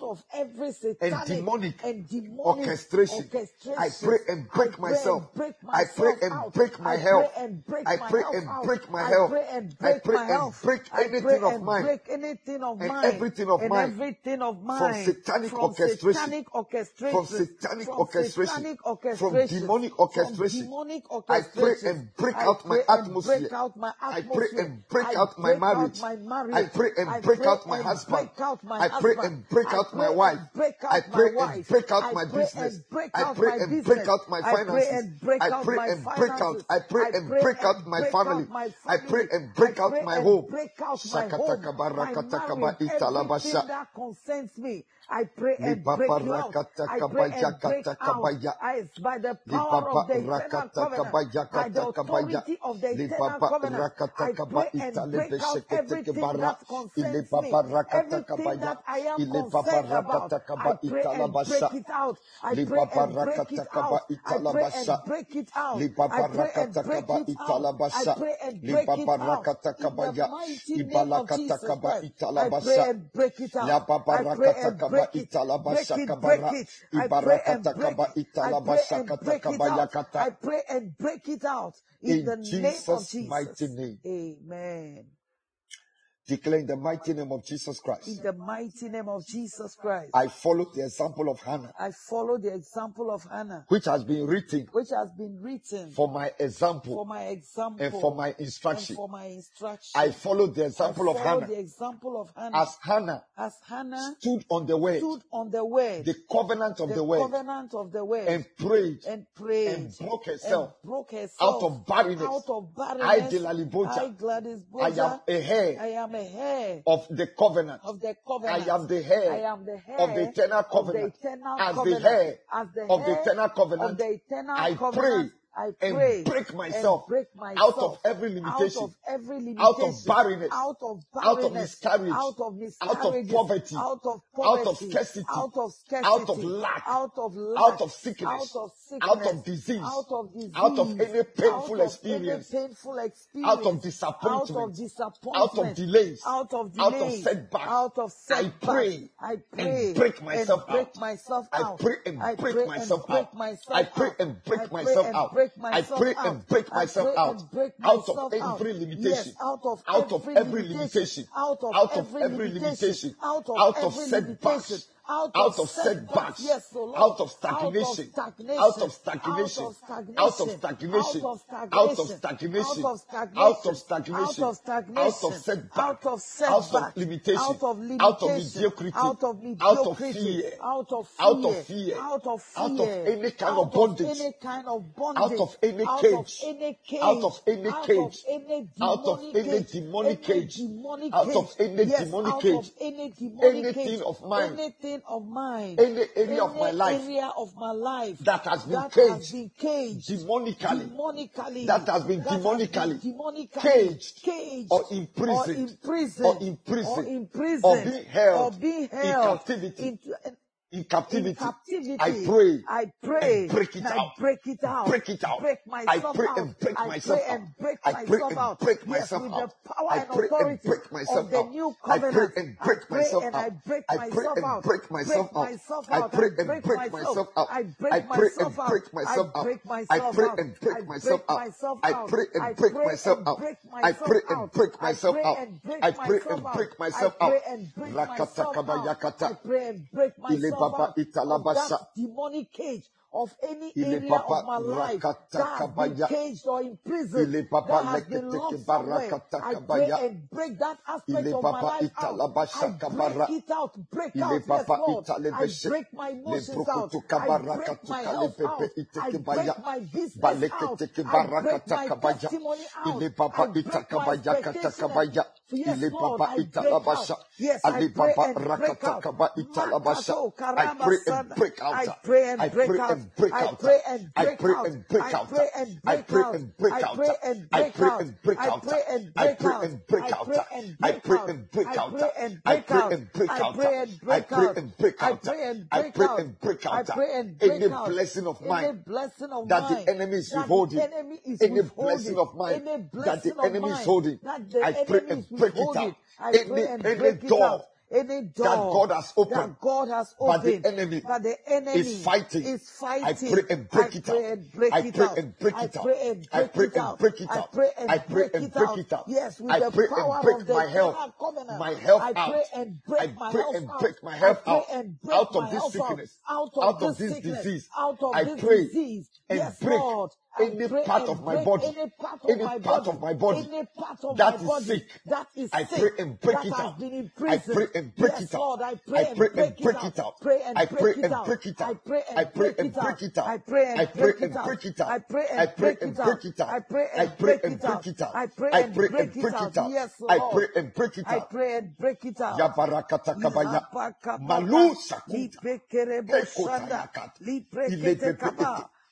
and demonic orchestration. I pray and break myself. I pray and break my health. I pray and break my health. I pray and break anything of mine and everything of mine from satanic orchestration, from satanic orchestration, from demonic orchestration. I pray and break out my atmosphere. I pray and break out my marriage. I pray and break out my husband. I pray and break out my wife. I pray and break out my business. I pray and break out my finances. I pray and break out. I pray and break out my family. I pray and break out my home. Everything that concerns me, I pray and break you out. I pray and break out. By the power of the eternal covenant, by the authority of the eternal covenant, I pray and break out everything that concerns me, everything that I am concerned about. I pray and break it out. I pray and break it out. I pray and break it out. I pray and break break it out. I pray and break it out. In the mighty name of Jesus Christ. I pray and break it out. I pray and break it. Break it. I pray and break it. I pray and break it out. I pray and break it out. In the name of Jesus. Mighty name. Amen. Declare in the mighty name of Jesus Christ. In the mighty name of Jesus Christ. I follow the example of Hannah. I follow the example of Hannah. Which has been written. For my example. For my example. And for my instruction. I follow the example of Hannah. As Hannah stood on the word. The covenant of the word. And prayed. And broke herself. Out of barrenness. I am a heir of the covenant. I am the heir of the eternal covenant. As the heir of the eternal covenant, I pray and break myself out of every limitation, out of barrenness, out of miscarriage, out of poverty, out of scarcity, out of lack, out of sickness, out of disease, out of any painful experience, out of disappointment, out of delays, out of setbacks. I pray and break myself out. I pray and break myself out. I pray and break myself out. I pray and break myself out of every limitation, out of every limitation, out of every limitation, out of setbacks, out of setbacks, out of stagnation, out of stagnation, out of stagnation, out of stagnation, out of stagnation, out of setbacks, out of limitation, out of mediocrity, out of fear, out of fear, out of any kind of bondage, out of any cage, out of any cage, out of any demonic cage, out of any demonic cage, anything of mine, any area of my life that has been caged demonically, that has been demonically caged or imprisoned or being held in captivity. In captivity, I pray and break it out. Break it out. I pray and break myself out. I pray and break myself out. I pray and break myself out. I pray and break myself out. I pray and break myself out. I pray and break myself out. I pray and break myself out. I pray and break myself out. I pray and break myself out. I pray and break myself out. I pray and break myself out. Rakata kabayakata. I pray and break myself out of that demonic cage of any area of my life that has been caged or imprisoned, that has been locked somewhere. I pray and break that aspect of my life out. I break it out. Break out, yes, Lord. I break my emotions out. I break my health out. I break my business out. I break my testimony out. I break my expectation. Yes, Lord, I break out. Yes, I pray and break out. I pray and break out. I pray and break out. I pray and break out. I pray and break out. I pray and break out. I pray and break out. I pray and break out. I pray and break out. I pray and break out. I pray and break out. I pray and break out. Any blessing of mine that the enemy is withholding, any blessing of mine that the enemy is holding, I pray and break it out. Any door that God has opened, but the enemy is fighting. I pray and break it out. I pray and break it out. I pray and break it out. I pray and break it out. I pray and break my health out. I pray and break my health out of this sickness, out of this disease. I pray and break any part of my body, that is sick, I pray and break it out. I pray and break it out. I pray and break it out. I pray and break it out. I pray and break it out. I pray and break it out. I pray and break it out. I pray and break it out. I pray and break it out. Yes, Lord. I pray and break it out. I pray and break it out. Yabarakata kabaya. Malu sakuta.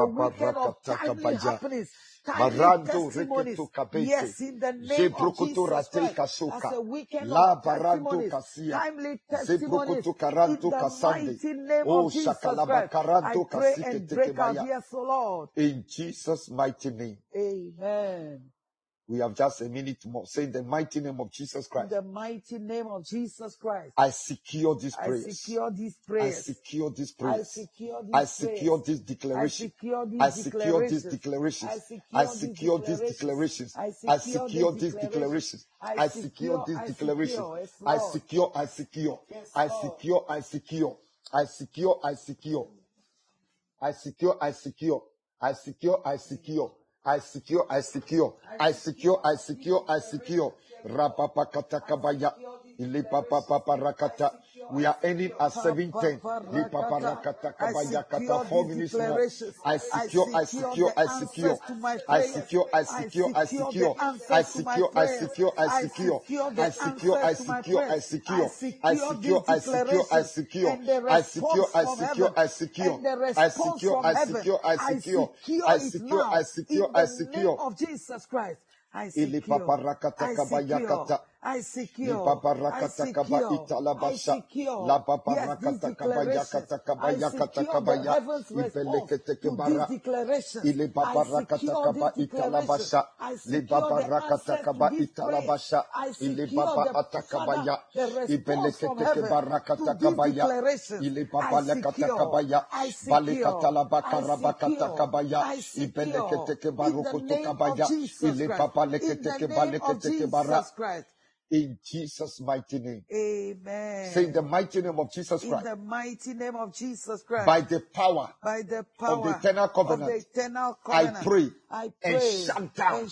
a weekend of timely happenings, timely testimonies. Yes, in the name of Jesus Christ. As a weekend of testimonies, timely testimonies. In the mighty name of Jesus Christ. I pray and break out, yes, Lord. In Jesus' mighty name. Amen. We have just a minute more. Say in the mighty name of Jesus Christ. In the mighty name of Jesus Christ. I secure this praise. I secure these prayers. I secure this praise. I secure these I secure this declaration. I secure these declarations. I secure these declarations. I secure these declarations. I secure these declarations. I secure these declarations. I secure. I secure. I secure. I secure. I secure. I secure. I secure. I secure. I secure. I secure, I secure, I secure, I secure, I secure. Rapapakatakabaya. Ilipapaparakata. We are ending at 7:10. Lipaparakatakabaya. 4 minutes more. I secure, I secure, I secure. I secure, I secure, I secure. I secure, I secure, I secure. I secure, I secure, I secure. I secure, I secure, I secure. I secure, I secure, I secure. I secure, I secure, I secure. I secure, I secure, I secure. Of Jesus Christ. I secure. I secure. I secure. I secure. Yes, these declarations. I secure the heavens' response to these declarations. I secure these declarations. I secure the answers to these prayers. I secure the Father, the response from heaven to these declarations. I secure. I secure. I secure. In the name of Jesus Christ. In the name of Jesus Christ. In Jesus' mighty name. Amen. Say in the mighty name of Jesus Christ. In the mighty name of Jesus Christ. By the power of the eternal covenant. I pray and shut down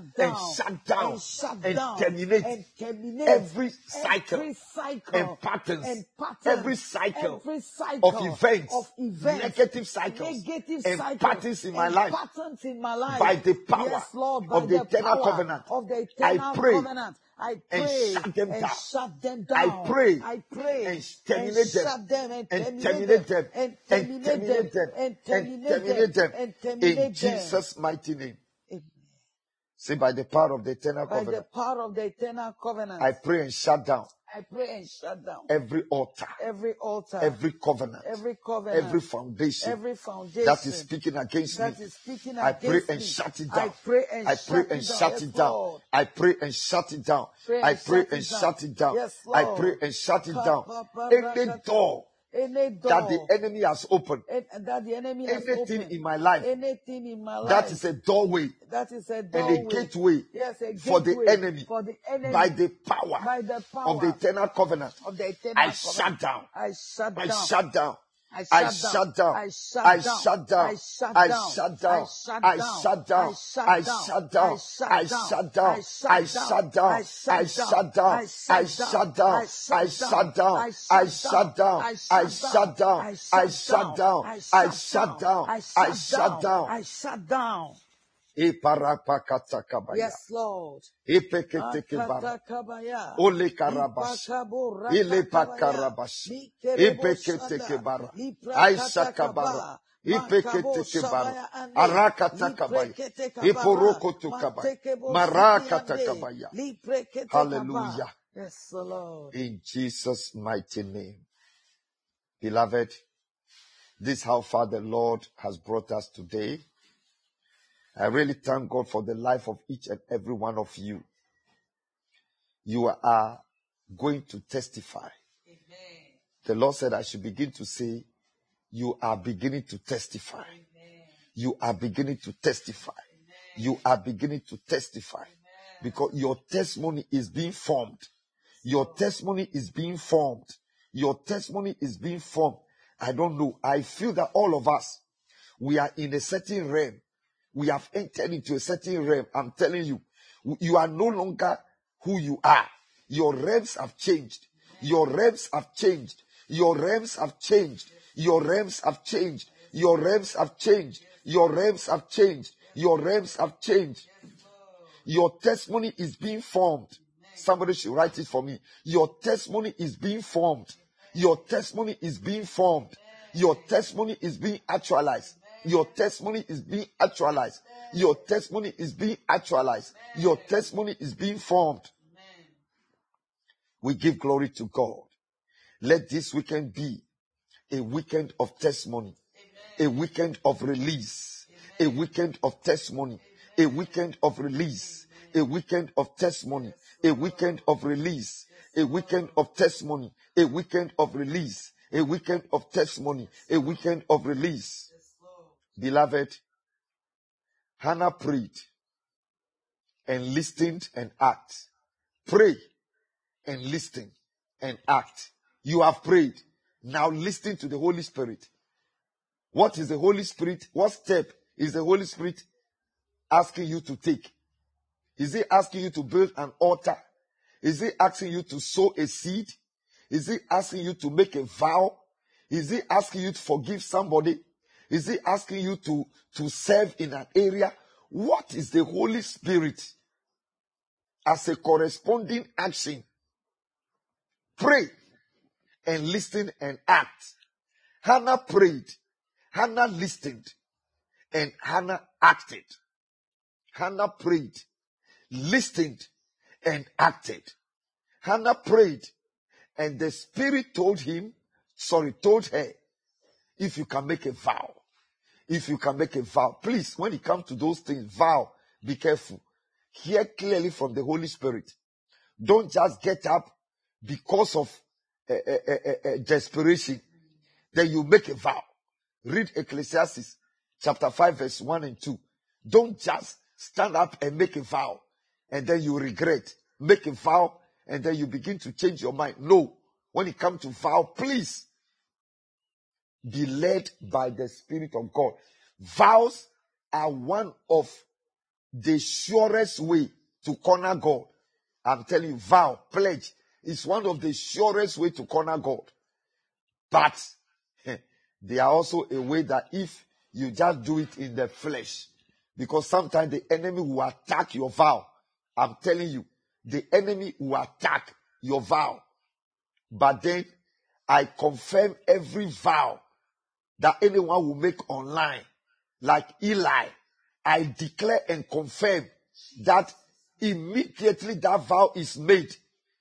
and terminate every cycle and patterns, every cycle of events, negative cycles and patterns in my life. By the power of the eternal covenant. I pray and shut them down. I pray and terminate them and terminate them and terminate them and terminate them in Jesus' mighty name. Say by the power of the eternal covenant. By the power of the eternal covenant. I pray and shut down. I pray and shut down every altar, every covenant, every foundation that is speaking against me. I pray and shut it down. I pray and shut it down. I pray and shut it down. I pray and shut it down. I pray and shut it down. Any door that the enemy has opened, anything in my life that is a doorway and a gateway for the enemy, by the power of the eternal covenant, I shut down. I shut down. I shut down. I shut down. I shut down. I shut down. I shut down. I shut down. I shut down. I shut down. I shut down. I shut down. I shut down. I shut down. I shut down. I shut down. I shut down. I shut down. Yes, Lord. Ole karabash. Ile pakarabash. Ipeketekebara. Aisha kabara. Ipeketekebara. Arakatakabaya. Iporokotukabaya. Marakatakabaya. Hallelujah. Yes, Lord. In Jesus' mighty name. Beloved, this is how far the Lord has brought us today. I really thank God for the life of each and every one of you. You are going to testify. Amen. The Lord said I should begin to say, you are beginning to testify. Amen. You are beginning to testify. Amen. You are beginning to testify. Amen. Because your testimony is being formed. Your testimony is being formed. Your testimony is being formed. I don't know. I feel that all of us, we are in a certain realm. We have entered into a certain realm. I'm telling you, you are no longer who you are. Your realms have changed. Your realms have changed. Your realms have changed. Your realms have changed. Your realms have changed. Your realms have changed. Your realms have changed. Your testimony is being formed. Somebody should write it for me. Your testimony is being formed. Your testimony is being formed. Your testimony is being actualized. Your testimony is being actualized. Your testimony is being actualized. Your testimony is being formed. We give glory to God. Let this weekend be a weekend of testimony, a weekend of release, a weekend of testimony, a weekend of release, a weekend of testimony, a weekend of release, a weekend of testimony, a weekend of release, a weekend of testimony, a weekend of release. Beloved, Hannah prayed and listened and act. Pray and listen and act. You have prayed. Now listen to the Holy Spirit. What is the Holy Spirit? What step is the Holy Spirit asking you to take? Is he asking you to build an altar? Is he asking you to sow a seed? Is he asking you to make a vow? Is he asking you to forgive somebody? Is he asking you to serve in an area? What is the Holy Spirit as a corresponding action? Pray and listen and act. Hannah prayed, Hannah listened, and Hannah acted. Hannah prayed, listened, and acted. Hannah prayed, and the Spirit told her, if you can make a vow. If you can make a vow. Please, when it comes to those things, vow, be careful. Hear clearly from the Holy Spirit. Don't just get up because of desperation. Then you make a vow. Read Ecclesiastes chapter 5 verse 1 and 2. Don't just stand up and make a vow and then you regret. Make a vow and then you begin to change your mind. No. When it comes to vow, please be led by the Spirit of God. Vows are one of the surest way to corner God. I'm telling you, vow, pledge is one of the surest way to corner God. But they are also a way that if you just do it in the flesh, because sometimes the enemy will attack your vow. I'm telling you, the enemy will attack your vow. But then I confirm every vow that anyone will make online, like Eli. I declare and confirm that immediately that vow is made.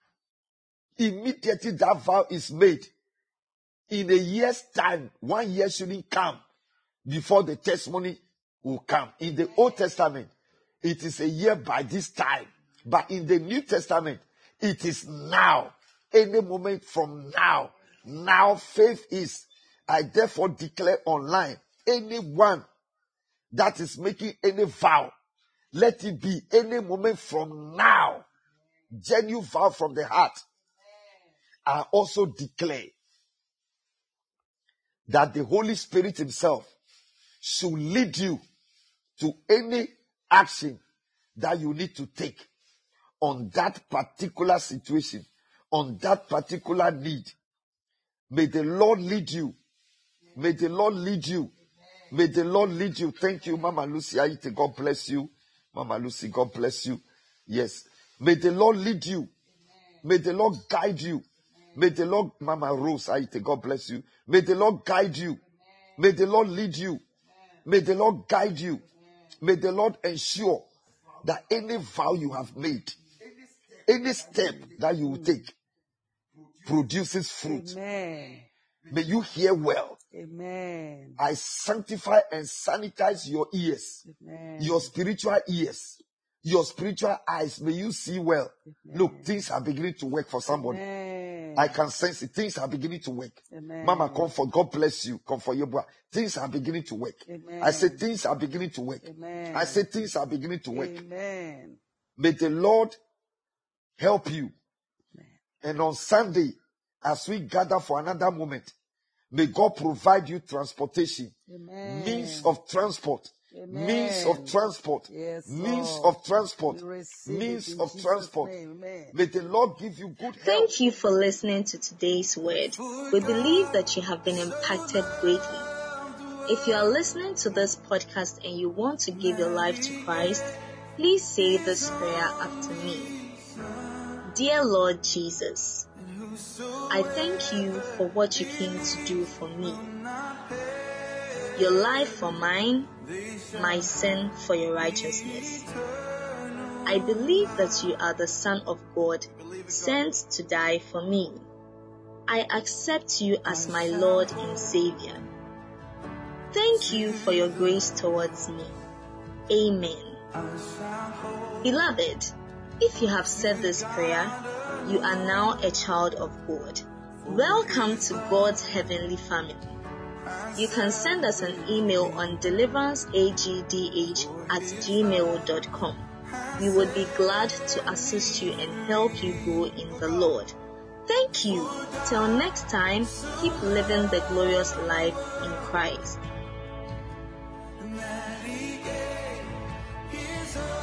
Immediately that vow is made. In a year's time, 1 year shouldn't come before the testimony will come. In the Old Testament, it is a year by this time. But in the New Testament, it is now. Any moment from now. Now faith is. I therefore declare online, anyone that is making any vow, let it be any moment from now. Genuine vow from the heart. I also declare that the Holy Spirit himself should lead you to any action that you need to take on that particular situation, on that particular need. May the Lord lead you. May the Lord lead you. May the Lord lead you. Thank you, Mama Lucy. God bless you. Mama Lucy, God bless you. Yes. May the Lord lead you. May the Lord guide you. May the Lord, Mama Rose, God bless you. May the Lord guide you. May the Lord lead you. May the Lord guide you. May the Lord ensure that any vow you have made, any step that you will take, produces fruit. Amen. May you hear well. Amen. I sanctify and sanitize your ears, Amen. your spiritual ears, your spiritual eyes. May you see well. Amen. Look, things are beginning to work for somebody. Amen. I can sense it. Things are beginning to work. Amen. Mama, comfort. God bless you. Comfort your boy. Things are beginning to work. Amen. I say things are beginning to work. Amen. I say things are beginning to work. Amen. May the Lord help you. Amen. And on Sunday, as we gather for another moment, may God provide you transportation, Amen. means of transport, Amen. means of transport, Yes, means Lord. of transport, means of transport. May the Lord give you good health. Thank you for listening to today's word. We believe that you have been impacted greatly. If you are listening to this podcast and you want to give your life to Christ, please say this prayer after me. Dear Lord Jesus, I thank you for what you came to do for me. Your life for mine, my sin for your righteousness. I believe that you are the Son of God, sent to die for me. I accept you as my Lord and Savior. Thank you for your grace towards me. Amen. Beloved, if you have said this prayer, you are now a child of God. Welcome to God's heavenly family. You can send us an email on deliveranceagdh@gmail.com. We would be glad to assist you and help you grow in the Lord. Thank you. Till next time, keep living the glorious life in Christ. His